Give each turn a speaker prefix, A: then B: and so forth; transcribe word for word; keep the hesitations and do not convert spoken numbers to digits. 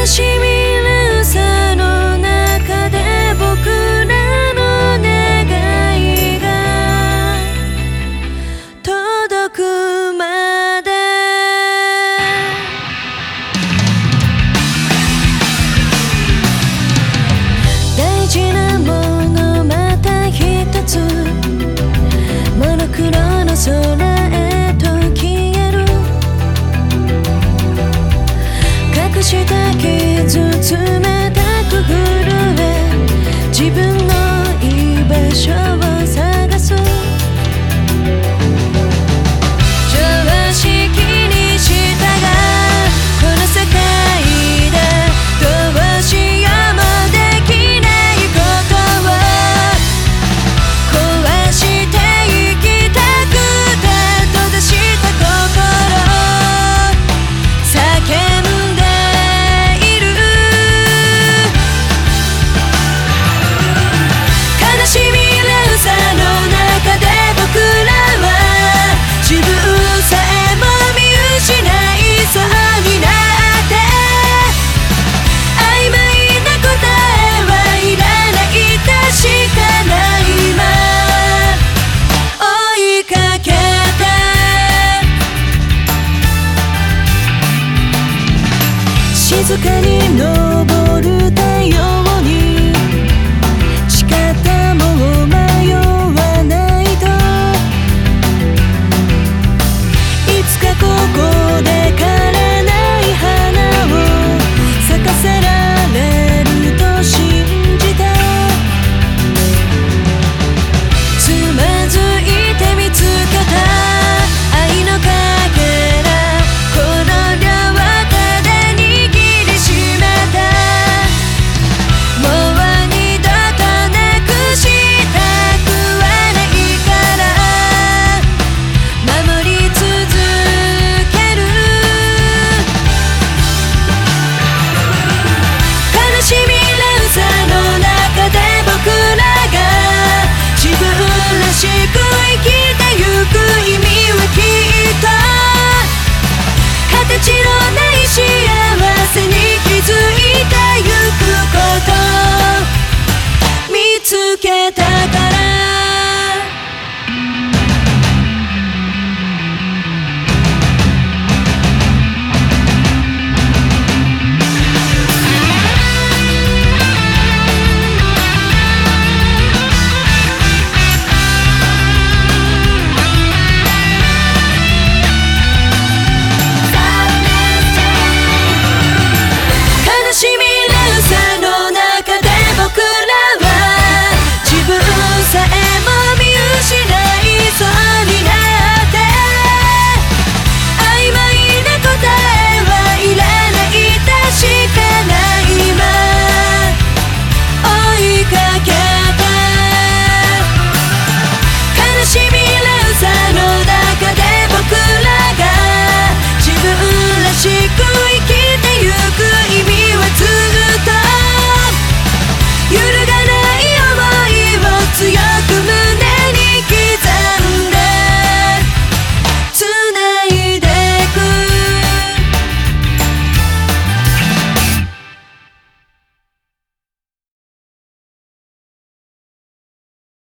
A: 悲しみるさの中で僕らの願いが届くまで大事なものまた一つモノクロの空へと消える隠した傷冷たく震え自分の居場所を探す常識に従うこの世界でどうしようもできないことを壊して生きたくて閉ざした心叫んでいる悲しみ連鎖の中で僕らは自分さえも見失いそうになって曖昧な答えはいらない確かな今追いかけて静かに登る太陽に仕方も迷わないといつかここで枯れない花を咲かせられると信じてつまずいて見つけた愛のかけらこの両手で握りしめてもう二度となくしたくはないから守り続ける悲しみ連鎖の中で僕らが自分らしく生きてゆく意味はきっと形のない幸